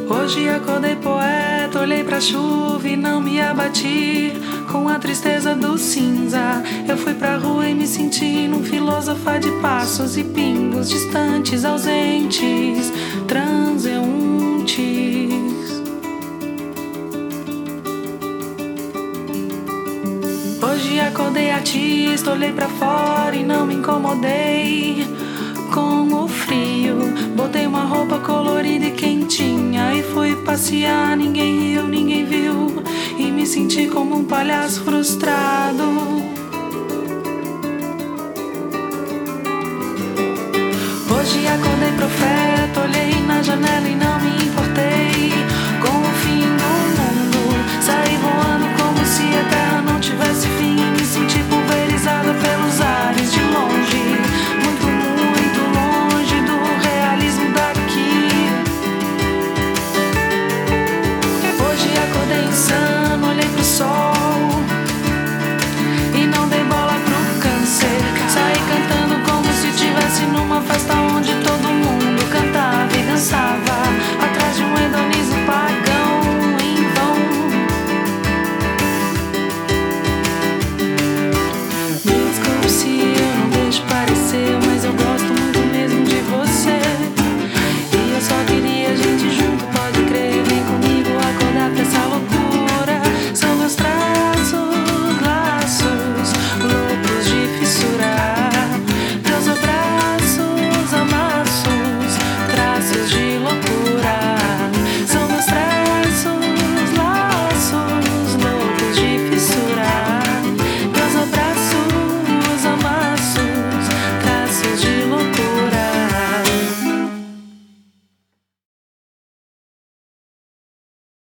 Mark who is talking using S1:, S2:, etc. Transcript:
S1: Hoje acordei poeta, olhei pra chuva e não me abati com a tristeza do cinza. Eu fui pra rua e me senti num filosofar de passos e pingos distantes, ausentes, transeuntes. Hoje acordei artista, olhei pra fora e não me incomodei com o frio. Botei uma roupa colorida e quentinha e fui passear. Ninguém riu, ninguém viu, e me senti como um palhaço frustrado.